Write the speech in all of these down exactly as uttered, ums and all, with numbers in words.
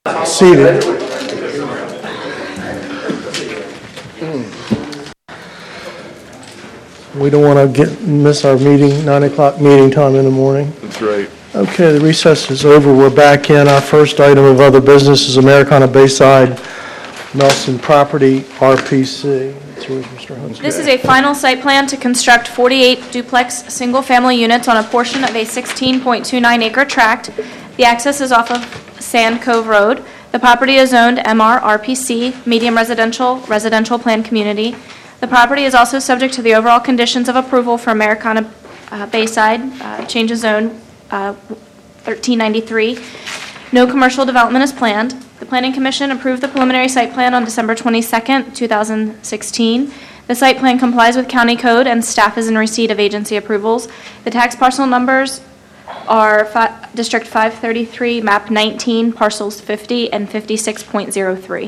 Seated. We don't want to get miss our meeting, nine o'clock meeting time in the morning. That's right. Okay, the recess is over. We're back in. Our first item of other business is Americana Bayside Melson Property, R P C. It's yours, Mister Hunt. This is a final site plan to construct forty-eight duplex single-family units on a portion of a sixteen point two nine acre tract. The access is off of Sand Cove Road. The property is zoned M R R P C, medium residential, residential plan community. The property is also subject to the overall conditions of approval for Americana uh, Bayside, uh, change of zone uh, thirteen ninety-three. No commercial development is planned. The Planning Commission approved the preliminary site plan on December twenty-second, two thousand sixteen. The site plan complies with county code and staff is in receipt of agency approvals. The tax parcel numbers are fi- District five thirty-three, map nineteen, parcels fifty and fifty-six point zero three.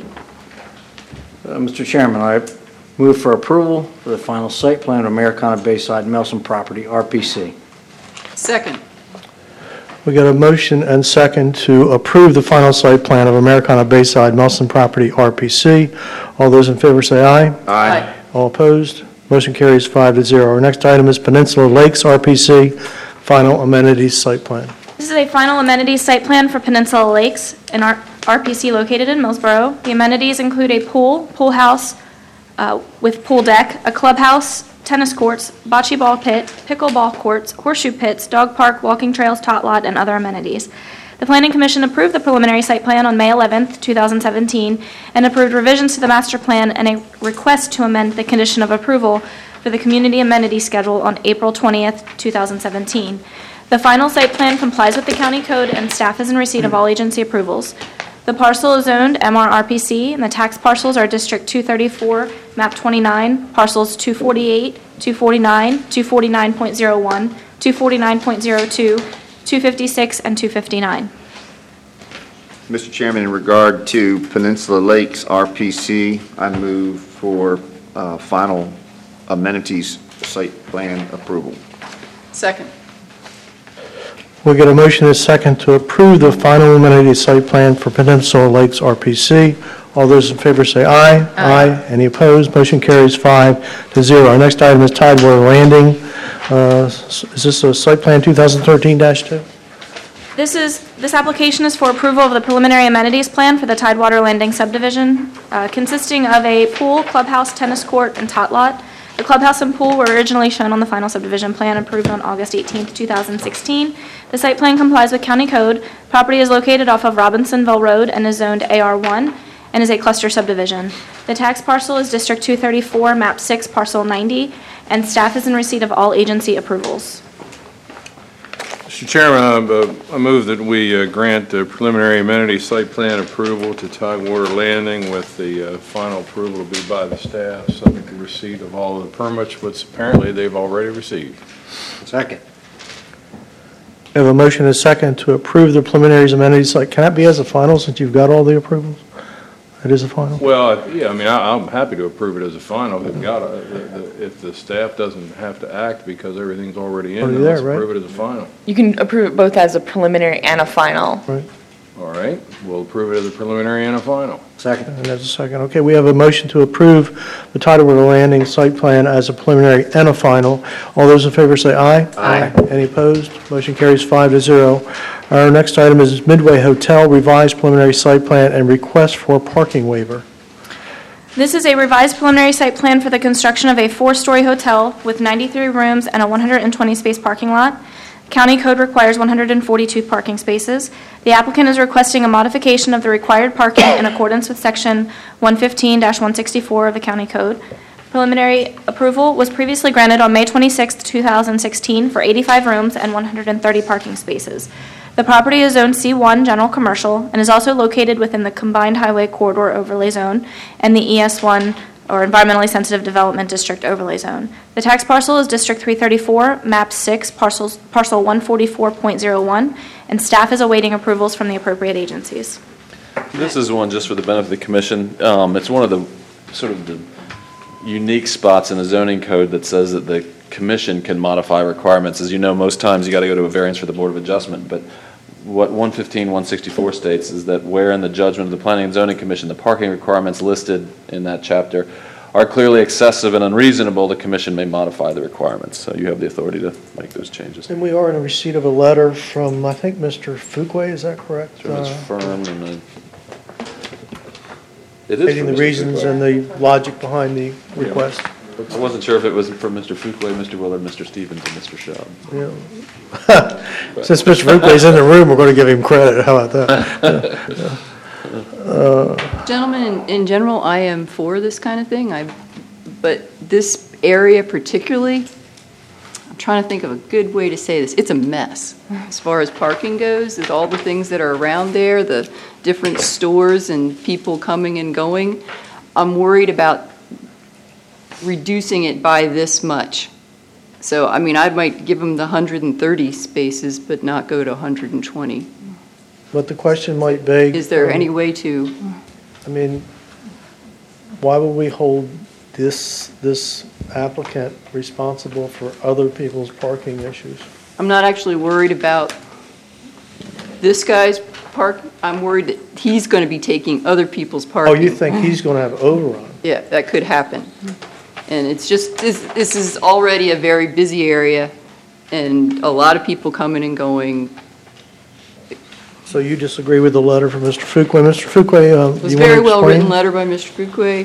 Uh, Mister Chairman, I move for approval for the final site plan of Americana Bayside Melson Property, R P C. Second. We got a motion and second to approve the final site plan of Americana Bayside Melson Property, R P C. All those in favor say aye. Aye. All opposed? Motion carries five to zero. Our next item is Peninsula Lakes, R P C, final amenities site plan. This is a final amenities site plan for Peninsula Lakes, an R- RPC located in Millsboro. The amenities include a pool, pool house uh, with pool deck, a clubhouse, tennis courts, bocce ball pit, pickleball courts, horseshoe pits, dog park, walking trails, tot lot, and other amenities. The Planning Commission approved the preliminary site plan on May eleventh, two thousand seventeen, and approved revisions to the master plan and a request to amend the condition of approval for the community amenity schedule on April twentieth, two thousand seventeen. The final site plan complies with the county code and staff is in receipt of all agency approvals. The parcel is owned M R R P C and the tax parcels are District two thirty-four, map twenty-nine, parcels two forty-eight, two forty-nine, two forty-nine point zero one, two forty-nine point zero two, two fifty-six, and two fifty-nine. Mister Chairman, in regard to Peninsula Lakes R P C, I move for uh, final amenities site plan approval. Second. We get a motion and a second to approve the final amenities site plan for Peninsula Lakes R P C. All those in favor say aye. Aye. Any opposed? Motion carries five to zero. Our next item is Tidewater Landing. Uh, Is this a site plan two thousand thirteen dash two? This is, this application is for approval of the preliminary amenities plan for the Tidewater Landing subdivision, uh, consisting of a pool, clubhouse, tennis court, and tot lot. The clubhouse and pool were originally shown on the final subdivision plan approved on August eighteenth, two thousand sixteen. The site plan complies with county code. Property is located off of Robinsonville Road and is zoned A R one and is a cluster subdivision. The tax parcel is District two thirty-four, map six, parcel ninety, and staff is in receipt of all agency approvals. Mister Chairman, I, uh, I move that we uh, grant the preliminary amenity site plan approval to Tidewater Landing with the uh, final approval to be by the staff, subject to receipt of all of the permits, which apparently they've already received. Second. We have a motion and a second to approve the preliminary amenities site. Can that be as a final since you've got all the approvals? It is a final? Well, yeah, I mean, I, I'm happy to approve it as a final. If got a, the, the, if the staff doesn't have to act because everything's already in, Already then there, let's right? approve it as a final. You can approve it both as a preliminary and a final. Right. All right, we'll approve it as a preliminary and a final. Second. And there's a second. Okay, we have a motion to approve the Tidewater Landing site plan as a preliminary and a final. All those in favor say aye. Aye. Any opposed? Motion carries five to zero. Our next item is Midway Hotel revised preliminary site plan and request for parking waiver. This is a revised preliminary site plan for the construction of a four-story hotel with ninety-three rooms and a one hundred twenty space parking lot. County code requires one hundred forty-two parking spaces. The applicant is requesting a modification of the required parking in accordance with section one fifteen dash one sixty-four of the county code. Preliminary approval was previously granted on May twenty-sixth, two thousand sixteen for eighty-five rooms and one hundred thirty parking spaces. The property is zoned C one General Commercial and is also located within the Combined Highway Corridor Overlay Zone and the E S one or Environmentally Sensitive Development District Overlay Zone. The tax parcel is District three thirty-four, map six, parcels, parcel one forty-four point zero one, and staff is awaiting approvals from the appropriate agencies. This is one just for the benefit of the commission. Um, it's one of the sort of the unique spots in the zoning code that says that the commission can modify requirements. As you know, most times you got to go to a variance for the Board of Adjustment, but what one fifteen, one sixty-four states is that where in the judgment of the Planning and Zoning Commission, the parking requirements listed in that chapter are clearly excessive and unreasonable, the commission may modify the requirements. So you have the authority to make those changes. And we are in a receipt of a letter from, I think, Mister Fuquay, is that correct? Sure, it's Uh, firm and the. It is Stating from the Mister reasons Fuqua. and the logic behind the request. I wasn't sure if it was from Mister Fuquay, Mister Willard, Mister Stevens, and Mister Schaub. Yeah. Since Mister Fuquay's in the room, we're going to give him credit. How about that? Gentlemen, in, in general, I am for this kind of thing, I, but this area particularly, I'm trying to think of a good way to say this, it's a mess. As far as parking goes, with all the things that are around there, the different stores and people coming and going, I'm worried about reducing it by this much. So, I mean, I might give them the one hundred thirty spaces, but not go to one hundred twenty. But the question might be. Is there um, any way to? I mean, why would we hold this, this applicant responsible for other people's parking issues? I'm not actually worried about this guy's park. I'm worried that he's going to be taking other people's Oh, parking. you think he's going to have overrun? Yeah, that could happen. And it's just, this, this is already a very busy area and a lot of people coming and going. So you disagree with the letter from Mister Fuquay? Mister Fuquay, uh, It was you a want to very well-written explain? letter by Mister Fuquay.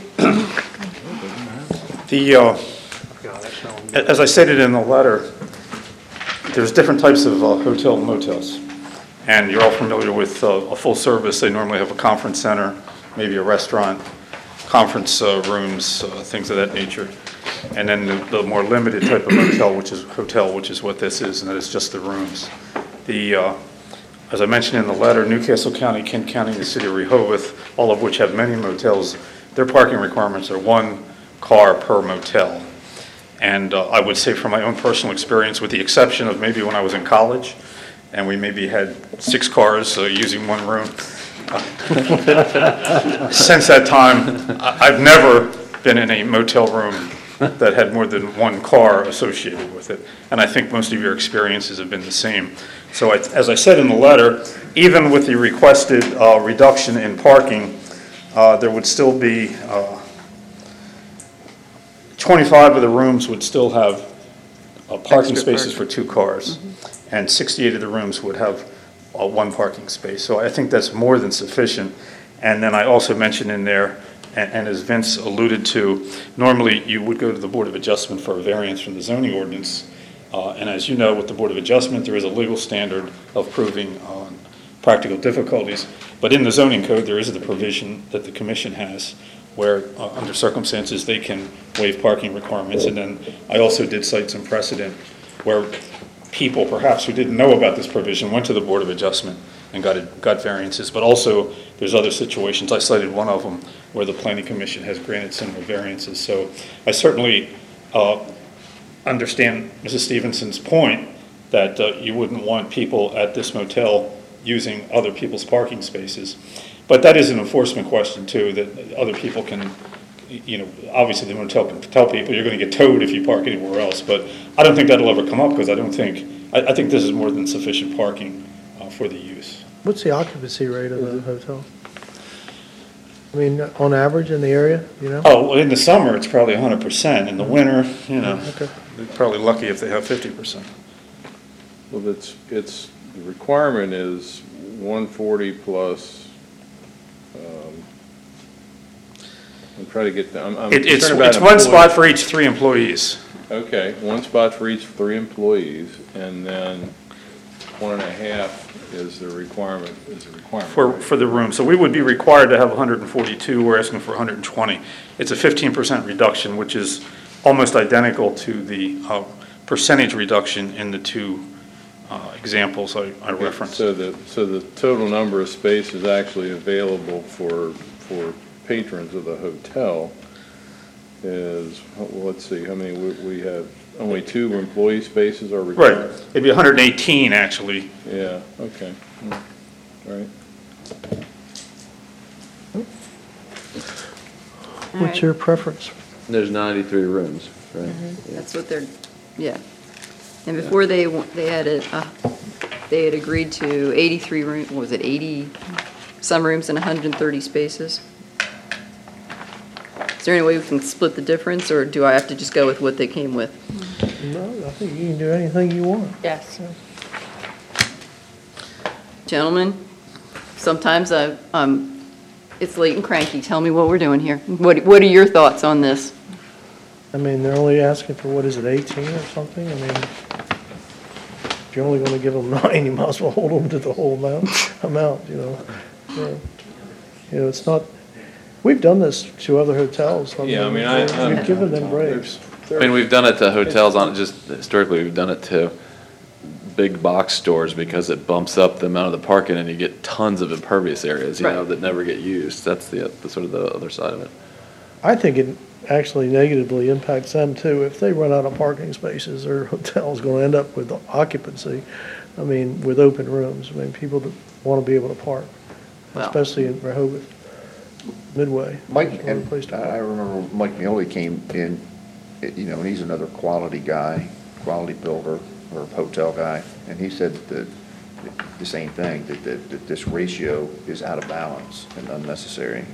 The, uh, as I stated in the letter, there's different types of uh, hotel and motels. And you're all familiar with uh, a full service. They normally have a conference center, maybe a restaurant, conference uh, rooms, uh, things of that nature. And then the, the more limited type of hotel, which is hotel, which is what this is, and that is just the rooms. The, uh, as I mentioned in the letter, Newcastle County, Kent County, and the city of Rehoboth, all of which have many motels, their parking requirements are one car per motel. And uh, I would say from my own personal experience, with the exception of maybe when I was in college, and we maybe had six cars uh, using one room. Since that time, I- I've never been in a motel room that had more than one car associated with it. And I think most of your experiences have been the same. So I- as I said in the letter, even with the requested uh, reduction in parking, uh, there would still be, uh, twenty-five of the rooms would still have uh, parking Extra spaces for two cars. And sixty-eight of the rooms would have uh, one parking space. So I think that's more than sufficient. And then I also mentioned in there, and and as Vince alluded to, normally you would go to the Board of Adjustment for a variance from the zoning ordinance. Uh, And as you know, with the Board of Adjustment, there is a legal standard of proving uh, practical difficulties. But in the zoning code, there is the provision that the commission has where, uh, under circumstances, they can waive parking requirements. And then I also did cite some precedent where people perhaps who didn't know about this provision went to the Board of Adjustment and got it, got variances. But also, there's other situations, I cited one of them, where the Planning Commission has granted similar variances. So I certainly uh, understand Missus Stevenson's point that uh, you wouldn't want people at this motel using other people's parking spaces. But that is an enforcement question too, that other people can, you know, obviously the motel can tell people you're going to get towed if you park anywhere else. But I don't think that'll ever come up because I don't think, I, I think this is more than sufficient parking uh, for the use. What's the occupancy rate of the hotel? I mean, on average in the area, you know? Oh, well, in the summer, it's probably one hundred percent. In the winter, you know, Okay. they're probably lucky if they have fifty percent. Well, it's, it's, the requirement is one forty plus, um, I'm trying to get, the- I'm, I'm It, it's, concerned about it's one spot employees. for each three employees. Okay, one spot for each three employees, and then one and a half is the requirement, is the requirement. For, right? for the room. So we would be required to have one hundred forty-two, we're asking for one hundred twenty. It's a fifteen percent reduction, which is almost identical to the uh, percentage reduction in the two uh, examples I I Okay, referenced. So the, so the total number of spaces actually available for, for patrons of the hotel is, well, let's see, how many, we, we have, only two employee spaces are Right, required? it'd be one hundred eighteen, actually. Yeah, okay, Hmm. all right. What's your preference? There's ninety-three rooms, right? That's what they're, yeah. And before they, wa- they had a, uh, they had agreed to eighty-three room, what was it, eighty, some rooms and one hundred thirty spaces. Is there any way we can split the difference, or do I have to just go with what they came with? No, I think you can do anything you want. Yes. Gentlemen, sometimes I, um, it's late and cranky. Tell me what we're doing here. What, what are your thoughts on this? I mean, they're only asking for, what is it, eighteen or something? I mean, if you're only going to give them nine, you might as well hold them to the whole amount, amount, you know? Yeah. You know, it's not, we've done this to other hotels. Yeah, I mean, I- We've I'm- given them breaks. I mean, we've done it to hotels, on just historically, we've done it to big box stores because it bumps up the amount of the parking and you get tons of impervious areas, you know, Right. that never get used. That's the, the sort of the other side of it. I think it actually negatively impacts them too. If they run out of parking spaces, their hotel's going to end up with occupancy. I mean, with open rooms. I mean, people that want to be able to park, Well- especially in Rehoboth, Midway. Mike, It's a and place to I park. remember Mike Meoli came in, you know, and he's another quality guy, quality builder or hotel guy, and he said that the same thing, that, that, that this ratio is out of balance and unnecessary.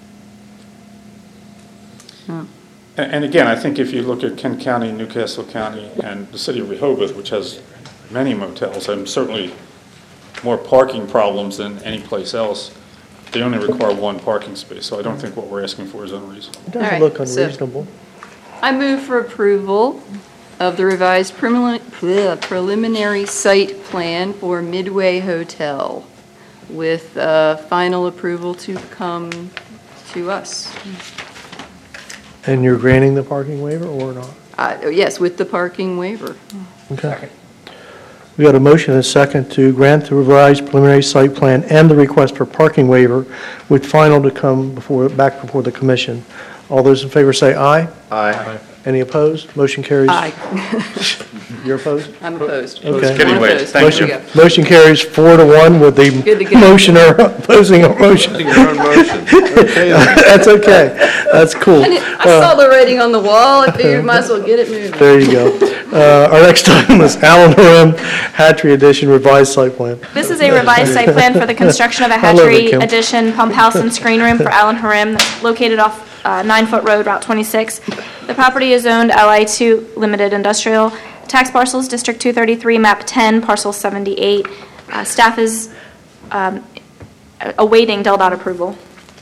And, and again, I think if you look at Kent County, Newcastle County, and the city of Rehoboth, which has many motels, and certainly more parking problems than any place else, they only require one parking space, so I don't think what we're asking for is unreasonable. It All doesn't right, look so- unreasonable. I move for approval of the revised prelimin- bleh, preliminary site plan for Midway Hotel with uh, final approval to come to us. And you're granting the parking waiver or not? Uh, Yes, with the parking waiver. Okay. We got a motion and a second to grant the revised preliminary site plan and the request for parking waiver with final to come before, back before the commission. All those in favor say aye. Aye. Any opposed? Motion carries. Aye. You're opposed? I'm opposed. Okay. Getting I'm late. opposed. Thank There you. we go. Motion carries four to one with the Good to go. motioner opposing a motion. Your own motion. That's okay. That's cool. I saw the writing on the wall. I figured might as well get it moving. There you go. Uh, Our next item is Allen Harim Hatchery Edition revised site plan. This is a revised site plan for the construction of a I love it, hatchery Kim. addition pump house and screen room for Allen Harim, located off uh, Nine Foot Road, Route twenty-six. The property is zoned L I two Limited Industrial. Tax parcels, District two thirty-three, Map ten, Parcel seventy-eight. Uh, Staff is um, awaiting DelDOT approval.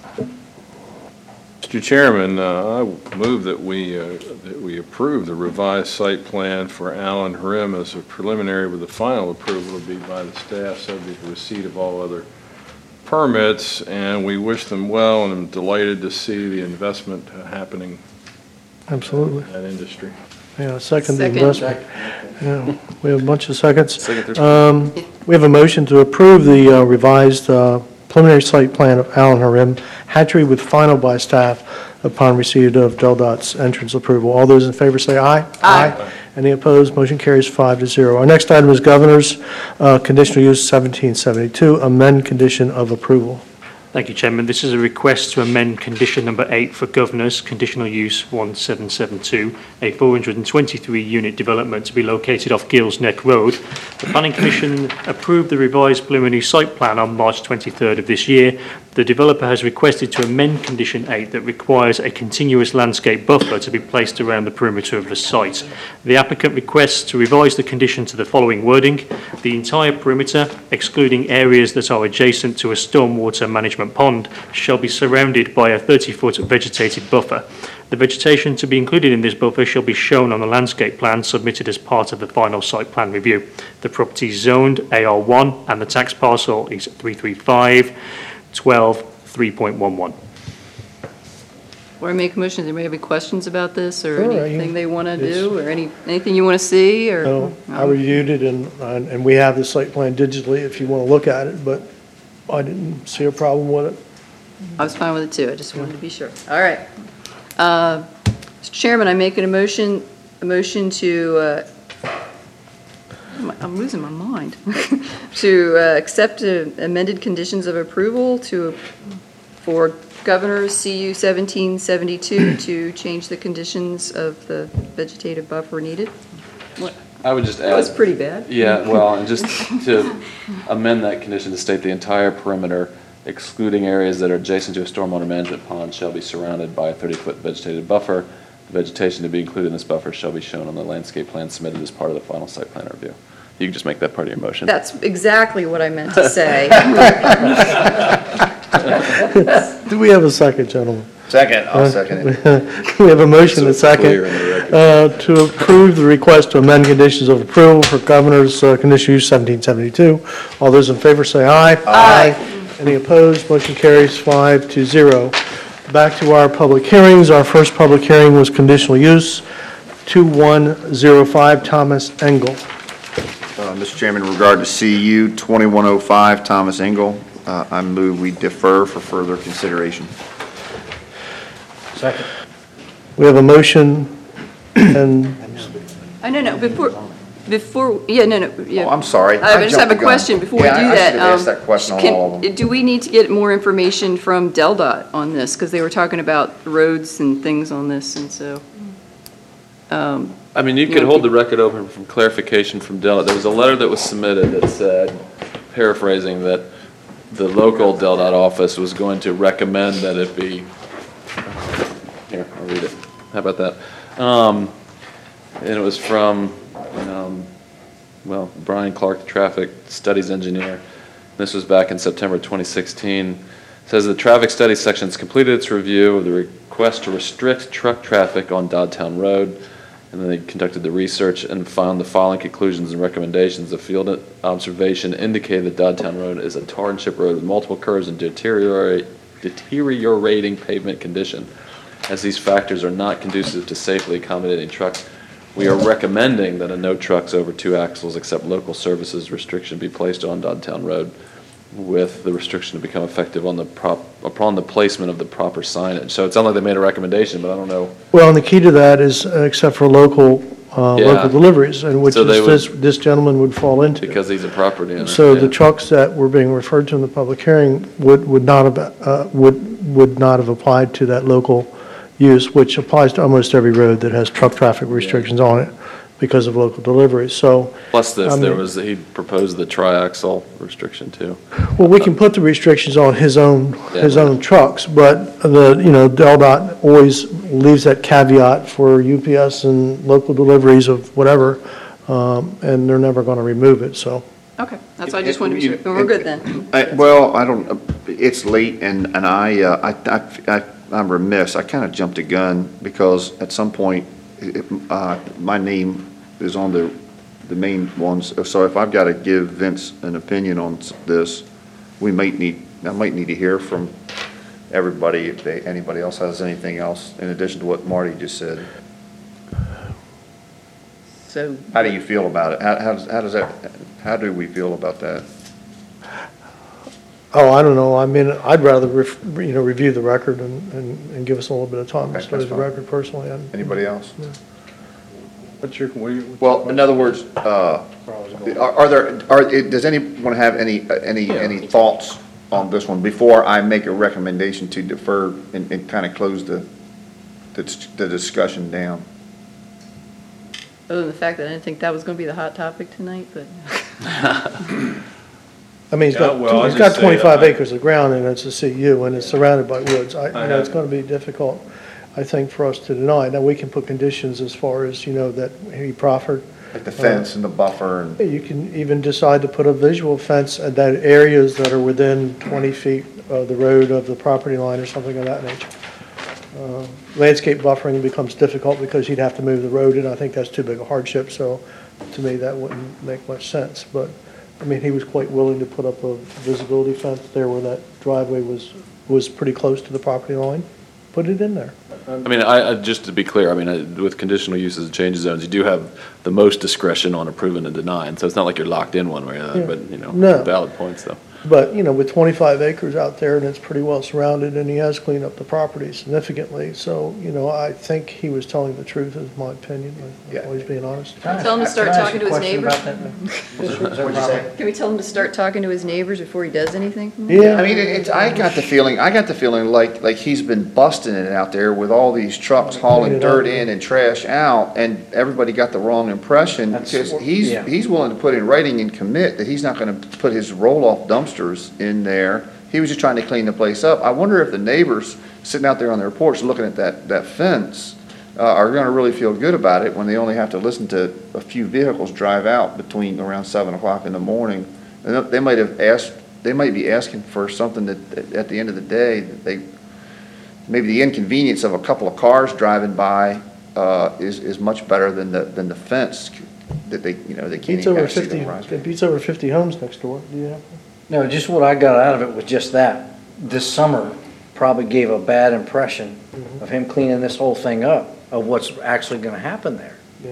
Mister Chairman, uh, I move that we, uh, that we approve the revised site plan for Allen Harim as a preliminary with the final approval to be by the staff, subject to receipt of all other permits, and we wish them well, and I'm delighted to see the investment uh, happening Absolutely. in that industry. Yeah, second the Second. investment. Yeah, we have a bunch of seconds. Second, third. Um, We have a motion to approve the uh, revised uh, preliminary site plan of Allen Harim Hatchery with final by staff upon receipt of DelDOT's entrance approval. All those in favor say aye. Aye. Any opposed? Motion carries five to zero. Our next item is Governor's uh, Conditional Use seventeen seventy-two, amend condition of approval. Thank you, Chairman. This is a request to amend condition number eight for Governor's Conditional Use one seven seven two, a four hundred twenty-three unit development to be located off Gills Neck Road. The Planning Commission approved the revised preliminary site plan on March twenty-third of this year. The developer has requested to amend condition eight that requires a continuous landscape buffer to be placed around the perimeter of the site. The applicant requests to revise the condition to the following wording: the entire perimeter, excluding areas that are adjacent to a stormwater management pond, shall be surrounded by a thirty foot vegetated buffer. The vegetation to be included in this buffer shall be shown on the landscape plan submitted as part of the final site plan review. The property is zoned A R one and the tax parcel is three three five, twelve, three point one one. Before I make a motion, does anybody have any questions about this, or Sure, I- anything they want to it's- do, or any, anything you want to see, or? So I No? reviewed it, and, and and we have the site plan digitally if you want to look at it, but I didn't see a problem with it. I was fine with it too, I just wanted to be sure. All right. Uh, Mister Chairman, I make a motion, a motion to, uh, I'm losing my mind, to uh, accept uh, amended conditions of approval to, for Governor's C U seventeen seventy-two to change the conditions of the vegetative buffer needed. What? I would just That was add, pretty bad. yeah, well, and just to amend that condition to state the entire perimeter, excluding areas that are adjacent to a stormwater management pond, shall be surrounded by a thirty-foot vegetated buffer. The vegetation to be included in this buffer shall be shown on the landscape plan submitted as part of the final site plan review. You can just make that part of your motion. That's exactly what I meant to say. Do we have a second, gentlemen? Second, I'll second it. We have a motion and a So clear second in the record. uh, to approve the request to amend conditions of approval for Governor's uh, Conditional Use seventeen seventy-two. All those in favor say aye. Aye. Any opposed? Motion carries five to zero. Back to our public hearings. Our first public hearing was conditional use, two one zero five Thomas Engel. Uh, Mister Chairman, in regard to C U twenty-one oh five Thomas Engel, uh, I move we defer for further consideration. Second. We have a motion and I no, no, before, before, yeah, no, no, yeah. Oh, I'm sorry. I just have jumped a the gun. question before we do Yeah, I- I that. should have asked Um, that question on can- all of them. Do we need to get more information from DelDOT on this? Because they were talking about roads and things on this, and so. um, I mean, you could hold the record open from clarification from DelDOT. There was a letter that was submitted that said, paraphrasing, that the local DelDOT office was going to recommend that it be, here, I'll read it. How about that? Um, And it was from, um, well, Brian Clark, the traffic studies engineer. This was back in September twenty sixteen. It says the traffic studies section has completed its review of the request to restrict truck traffic on Dodtown Road. And then they conducted the research and found the following conclusions and recommendations. The field observation indicated that Dodtown Road is a tar and chip road with multiple curves and deteriorate, deteriorating pavement condition. As these factors are not conducive to safely accommodating trucks, we are recommending that a no trucks over two axles except local services restriction be placed on Dodtown Road, with the restriction to become effective on the prop, upon the placement of the proper signage. So it sounded like they made a recommendation, but I don't know. well, and the key to that is, uh, except for local, uh, Yeah. local deliveries, and which So they is this, this gentleman would fall into. Because he's a property owner. So the yeah. trucks that were being referred to in the public hearing would, would not have, uh, would, would not have applied to that local use, which applies to almost every road that has truck traffic restrictions on it because of local deliveries. So, Plus this, I there mean- was, he proposed the triaxle restriction too. well, we can put the restrictions on his own, his Yeah. own trucks, but the, you know, DelDOT always leaves that caveat for U P S and local deliveries of whatever, um, and they're never going to remove it, so. Okay, that's, I just wanted to be sure. We're good then. I- Well, I don't, it's late, and, and I, uh, I, I, I- I'm remiss, I kind of jumped the gun, because at some point, it- uh, my name is on the, the main ones, so if I've got to give Vince an opinion on this, we might need, I might need to hear from everybody, if they, anybody else has anything else, in addition to what Marty just said. So, How do you feel about it? How, how does, how does that, how do we feel about that? Oh, I don't know, I mean, I'd rather, ref- you know, review the record and, and and give us a little bit of time to Okay, study that's the fine. record personally. I'm- Anybody else? What's your, what do you? what's Well, your- in other words, uh, are are there, are, does anyone have any, uh, any, any thoughts on this one before I make a recommendation to defer and, and kind of close the, the the discussion down? other than the fact that I didn't think that was going to be the hot topic tonight, but. I mean, he's Yeah, well, got, I'll he's got just say, twenty-five I- acres of ground, and it's a C U, and it's surrounded by woods. I, you I know, it's have- gonna be difficult, I think, for us to deny. Now, we can put conditions as far as, you know, that he proffered. Like the fence and the buffer and, You can even decide to put a visual fence at that areas that are within twenty feet of the road of the property line or something of that nature. Uh, Landscape buffering becomes difficult because you'd have to move the road, and I think that's too big a hardship, so to me, that wouldn't make much sense. But, I mean, he was quite willing to put up a visibility fence there where that driveway was, was pretty close to the property line. Put it in there. I mean, I, I, just to be clear, I mean, I- with conditional uses and change zones, you do have the most discretion on approving and denying, so it's not like you're locked in one way or the other, Yeah. but, you know, No. valid points though. But, you know, with twenty-five acres out there and it's pretty well surrounded, and he has cleaned up the property significantly. So, you know, I think he was telling the truth, is my opinion. I'm Yeah. always being honest. Tell him to start Can I ask talking you to a his question neighbors. about that? What'd you say? Can we tell him to start talking to his neighbors before he does anything? Yeah. I mean, it- it's, I got the feeling, I got the feeling like, like he's been busting it out there with all these trucks hauling Clean it dirt up. in and trash out, and everybody got the wrong impression, That's- because he's, yeah. he's willing to put in writing and commit that he's not gonna put his roll-off dumpsters in there. He was just trying to clean the place up. I wonder if the neighbors sitting out there on their porch looking at that, that fence, uh, are gonna really feel good about it when they only have to listen to a few vehicles drive out between around seven o'clock in the morning. And they might have asked, they might be asking for something that, that at the end of the day, that they, maybe the inconvenience of a couple of cars driving by, uh, is, is much better than the, than the fence that they, you know, they can't Beats even over kinda see fifty, the horizon. it beats over fifty homes next door. Do you have? No, just what I got out of it was just that. This summer probably gave a bad impression of him cleaning this whole thing up, of what's actually gonna happen there. Yeah.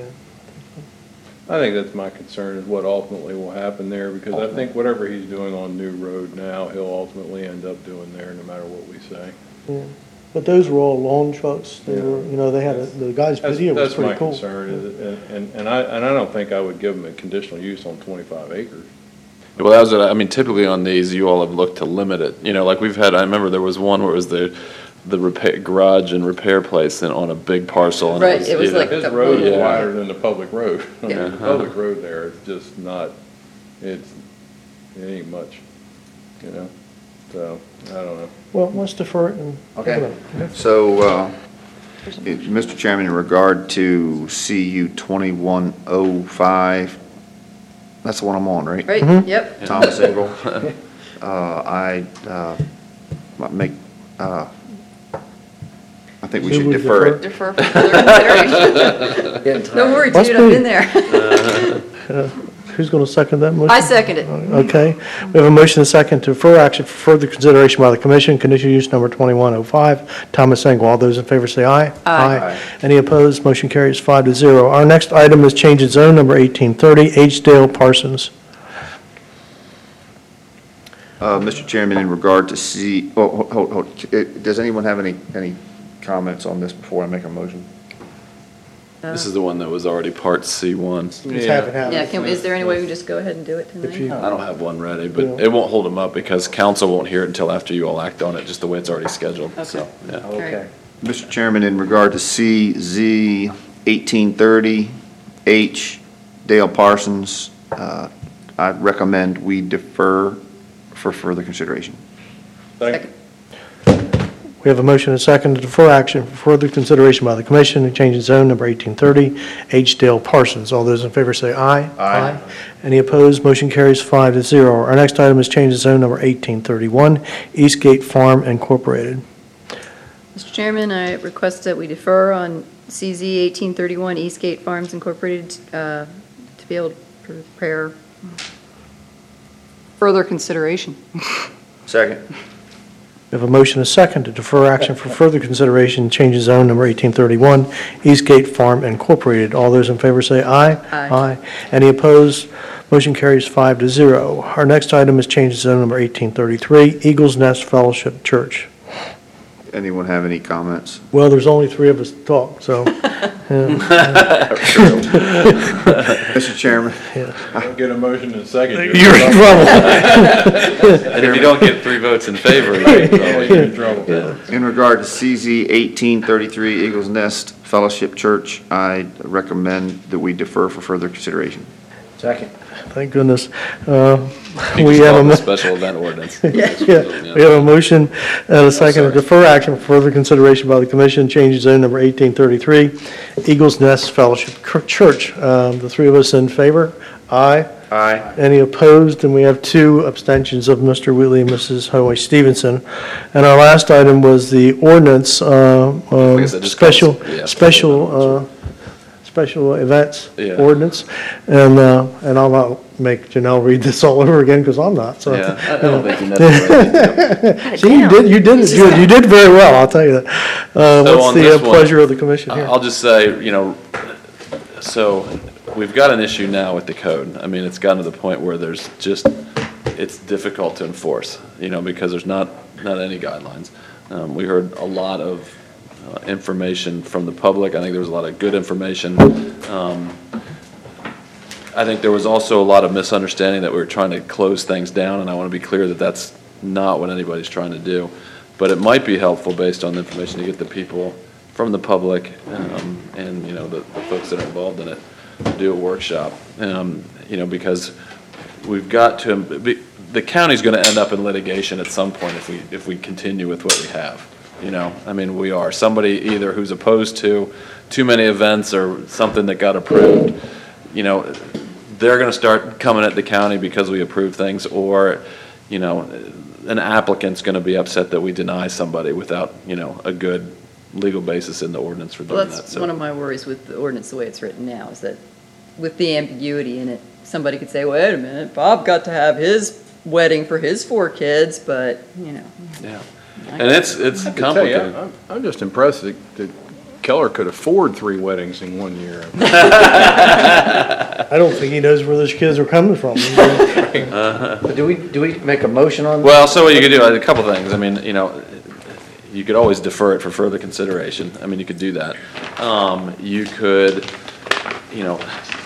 I think that's my concern, is what ultimately will happen there, because I think whatever he's doing on New Road now, he'll ultimately end up doing there, no matter what we say. Yeah. But those were all lawn trucks. They were, you know, they had, a- the guy's That's, video was that's pretty my cool. concern, is it- and, and I, and I don't think I would give him a conditional use on twenty-five acres. Well, that was, what I I mean, typically on these, you all have looked to limit it. You know, like we've had, I remember there was one where it was the, the repair, garage and repair place and on a big parcel. and Right, it was you know, like His the- road is Yeah. wider than the public road. I mean, Yeah. the public road there is just not, it's, it ain't much, you know? So, I don't know. Well, let's defer it and. Okay. So, uh, it- Mister Chairman, in regard to C U twenty-one oh five, that's the one I'm on, right? Right, Mhm. yep. Thomas Engel. Uh, I, uh, might make, uh, I think we Should should we defer it. Defer for further consideration. Getting tired. Don't worry, Must dude, I've be. been there. Uh, Who's going to second that motion? I second it. Okay. We have a motion and a second to refer action for further consideration by the commission. Conditional use number twenty-one oh five. Thomas Engel. All those in favor say aye. Aye. Any opposed? Motion carries five to zero. Our next item is change in zone number eighteen thirty, H. Dale Parsons. Uh, Mister Chairman, in regard to C, oh, hold, hold, hold. Uh, does anyone have any, any comments on this before I make a motion? This is the one that was already part C one. Just have it happen. Yeah, can, is there any way we can just go ahead and do it If you- tonight? I don't have one ready, but Yeah. it won't hold them up because council won't hear it until after you all act on it, just the way it's already scheduled, so, yeah. Okay. Mister Chairman, in regard to C Z eighteen thirty, H. Dale Parsons, uh, I recommend we defer for further consideration. Thank- We have a motion and a second to defer action for further consideration by the commission to change in zone number eighteen thirty, H. Dale Parsons. All those in favor say aye. Aye. Any opposed? Motion carries five to zero. Our next item is change in zone number eighteen thirty-one, Eastgate Farm Incorporated. Mister Chairman, I request that we defer on C Z eighteen thirty-one Eastgate Farms Incorporated uh, to be able to prepare further consideration. Second. We have a motion and a second to defer action for further consideration, change in zone number eighteen thirty-one, Eastgate Farm Incorporated. All those in favor say aye. Aye. Any opposed? Motion carries five to zero. Our next item is change in zone number eighteen thirty-three, Eagles Nest Fellowship Church. Anyone have any comments? Well, there's only three of us to talk, so. Mister Chairman? Don't get a motion in a second. You're in trouble. And if you don't get three votes in favor, Oh, you're in trouble. In regard to C Z eighteen thirty-three Eagles Nest Fellowship Church, I recommend that we defer for further consideration. Second. Thank goodness. Uh, you We just have call a, it mo- a special event ordinance. yeah, we have a motion and a second to sorry. defer action for further consideration by the commission, change in zone number eighteen thirty-three, Eagles Nest Fellowship Cr- Church. Um, The three of us in favor? Aye. Aye. Any opposed? And we have two abstentions of Mister Wheatley and Missus Hoey Stevenson. And our last item was the ordinance, uh, um, guess that just special, calls- yeah, special, uh, special events Yeah. ordinance. And, uh, and I'll not make Janelle read this all over again, because I'm not, so. Yeah, I I don't think you necessarily. See, you did, you did, it. you you did very well, I'll tell you that. Uh, So What's on the this uh, one, pleasure of the commission here? I'll just say, you know, so we've got an issue now with the code. I mean, it's gotten to the point where there's just it's difficult to enforce, you know, because there's not, not any guidelines. Um, we heard a lot of uh, information from the public. I think there was a lot of good information. Um, I think there was also a lot of misunderstanding that we were trying to close things down, and I want to be clear that that's not what anybody's trying to do. But it might be helpful based on the information to get the people from the public um, and, you know, the, the folks that are involved in it to do a workshop, um, you know, because we've got to, be, the county's going to end up in litigation at some point if we, if we continue with what we have, you know. I mean, we are. Somebody either who's opposed to too many events or something that got approved, you know, they're going to start coming at the county because we approved things, or, you know, an applicant's going to be upset that we deny somebody without, you know, a good legal basis in the ordinance for doing Well, that. that's So- one of my worries with the ordinance, the way it's written now, is that with the ambiguity in it, somebody could say, wait a minute, Bob got to have his wedding for his four kids, but, you know. Yeah, and it's, it's I have to tell you, complicated. I'm, I'm just impressed that, that Keller could afford three weddings in one year. I don't think he knows where those kids are coming from. But do we, do we make a motion on? Well, so what you could do, a couple things. I mean, you know, you could always defer it for further consideration. I mean, you could do that. Um, you could, you know,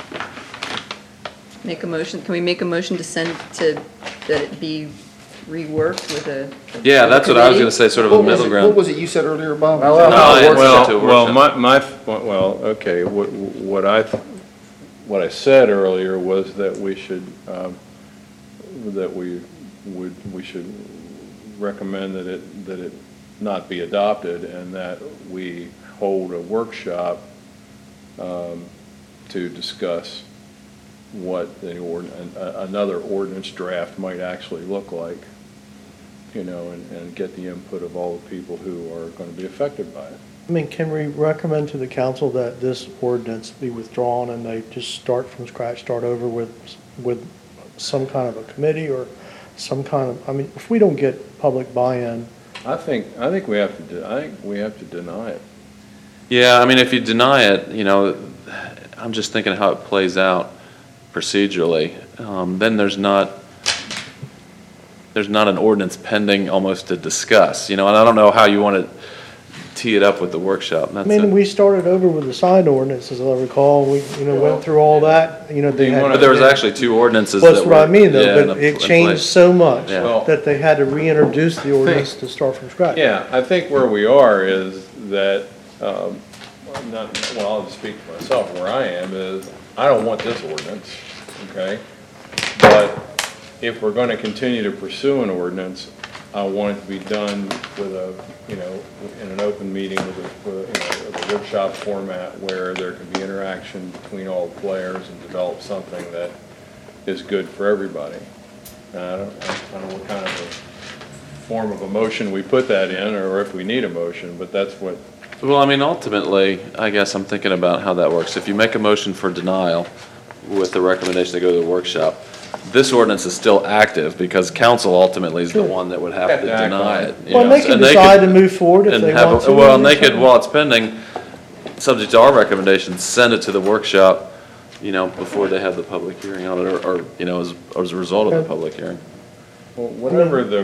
Make a motion, can we make a motion to send to, that it be reworked with a? yeah, that's what I was gonna say, sort of a What was middle it- ground. What was it you said earlier, Bob? Well, No, well, it's- Well, to a well, workshop. my, my, well, okay, what, what I, what I said earlier was that we should, um, that we would, we should recommend that it, that it not be adopted, and that we hold a workshop, um, to discuss what the ord, an- a- another ordinance draft might actually look like, you know, and, and get the input of all the people who are going to be affected by it. I mean, can we recommend to the council that this ordinance be withdrawn and they just start from scratch, start over with, with some kind of a committee or some kind of, I mean, if we don't get public buy-in, I think, I think we have to, de- I think we have to deny it. Yeah, I mean, if you deny it, you know, I'm just thinking how it plays out procedurally. Um, then there's not, there's not an ordinance pending almost to discuss, you know, and I don't know how you want to tee it up with the workshop. I That's mean, it. we started over with the sign ordinance, as I recall, we, you know, went through all that, you know, they Do you had. wanna- But there was actually two ordinances Well, that that's were. what I mean, yeah, though, in but a- it in changed place. so much Yeah. Well- that they had to reintroduce the ordinance to start from scratch. Yeah, I think where we are is that, um, not, well, I'll just speak for myself, where I am is, I don't want this ordinance, okay? But if we're going to continue to pursue an ordinance, I want it to be done with a, you know, in an open meeting with a, with a, you know, a workshop format where there can be interaction between all the players and develop something that is good for everybody. And I don't, I don't know what kind of a form of a motion we put that in, or if we need a motion, but that's what, Well, I mean, ultimately, I guess I'm thinking about how that works. If you make a motion for denial with the recommendation to go to the workshop, this ordinance is still active because council ultimately is the one that would have Have to to act deny on it. it. you Well, know, they can and decide could- to move forward if and they have want a- to. Well, and they could, while it's pending, subject to our recommendation, send it to the workshop, you know, before they have the public hearing on it, or, or, you know, as, as a result of the Okay. public hearing. well, whatever the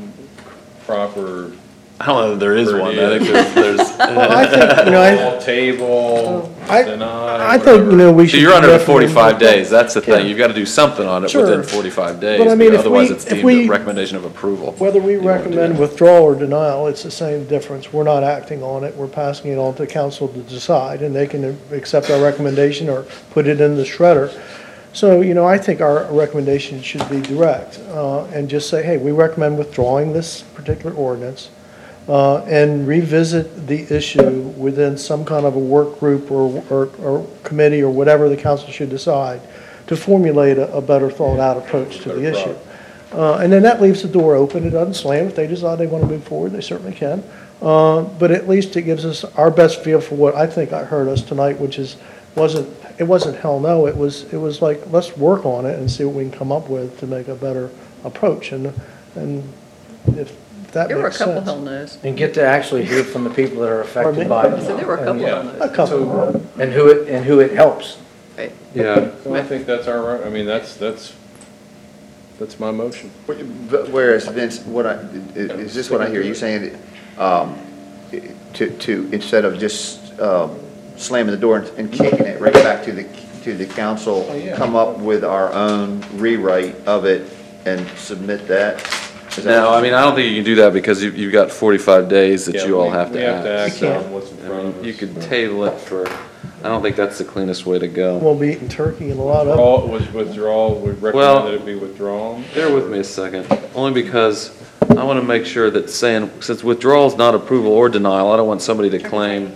proper I don't know that there is one. I think there's, there's. Well, I think, you know, I, all table, I, deny, I think, you know, we So should. you're under the recommend- forty-five days, that's the thing, Yeah. you've got to do something on it Sure. within forty-five days, But I mean, if otherwise we- it's if deemed we- a recommendation of approval. Whether we You wanna do recommend that. withdrawal or denial, it's the same difference. We're not acting on it, we're passing it on to council to decide, and they can accept our recommendation or put it in the shredder. So, you know, I think our recommendation should be direct, uh, and just say, hey, we recommend withdrawing this particular ordinance, uh, and revisit the issue within some kind of a work group or, or, or committee or whatever the council should decide to formulate a, a better thought-out approach to the Better issue. Uh, and then that leaves the door open, it doesn't slam. If they decide they want to move forward, they certainly can. Uh, but at least it gives us our best feel for what I think I heard us tonight, which is, wasn't, it wasn't hell no, it was, it was like, let's work on it and see what we can come up with to make a better approach. And, and if that There were a makes couple sense. hell no's. And get to actually hear from the people that are Pardon me? affected by it. So there were a couple Yeah. hell no's. A couple. And who it, and who it helps. Right. Yeah, so I think that's our, I mean, that's, that's, that's my motion. But Whereas Vince, what I, i- is this what I hear you saying, um, to, to, instead of just um, slamming the door and kicking it right back to the, to the council, Oh, yeah. come up with our own rewrite of it and submit that? Is that No, what- I mean, I don't think you can do that because you- you've got forty-five days that Yeah, you all we- have to We have to act. act on what's in I front of mean, us. you could table it for, I don't think that's the cleanest way to go. We'll be eating turkey and a lot of. Withdrawal, was withdrawal, we Well- recommend that it be withdrawn. Bear with me a second, only because I want to make sure that saying, since withdrawal is not approval or denial, I don't want somebody to claim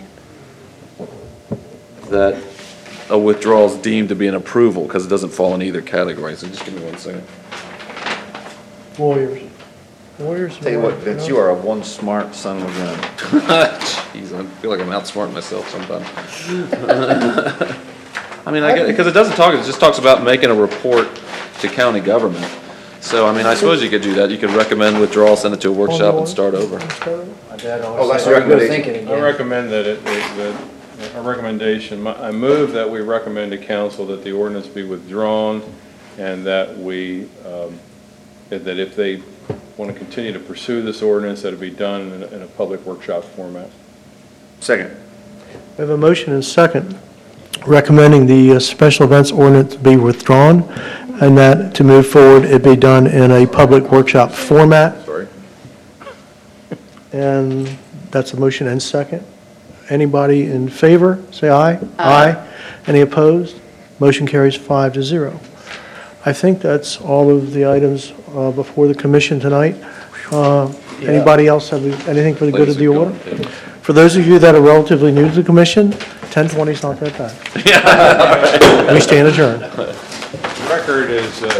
that a withdrawal is deemed to be an approval, because it doesn't fall in either category. So just give me one second. Lawyers. Lawyers. Tell you what, Vince, you are a one smart son of a gun. Jeez, I feel like I'm outsmarting myself sometimes. I mean, I get, because it doesn't talk, it just talks about making a report to county government. So, I mean, I suppose you could do that. You could recommend withdrawal, send it to a workshop and start over. My dad Oh, always that's said, the "Are you good recommendation." thinking I again?" recommend that it, that, a recommendation, I move that we recommend to council that the ordinance be withdrawn and that we, um, that if they want to continue to pursue this ordinance, that it be done in a, in a public workshop format. Second. We have a motion and a second recommending the uh, special events ordinance be withdrawn and that to move forward, it be done in a public workshop format. Sorry. And that's a motion and second. Anybody in favor, say aye. Aye. Any opposed? Motion carries five to zero. I think that's all of the items uh, before the commission tonight. Uh, Anybody else have anything for the good of the order? For those of you that are relatively new to the commission, ten twenty is not that bad. We stand adjourned. The record is, uh,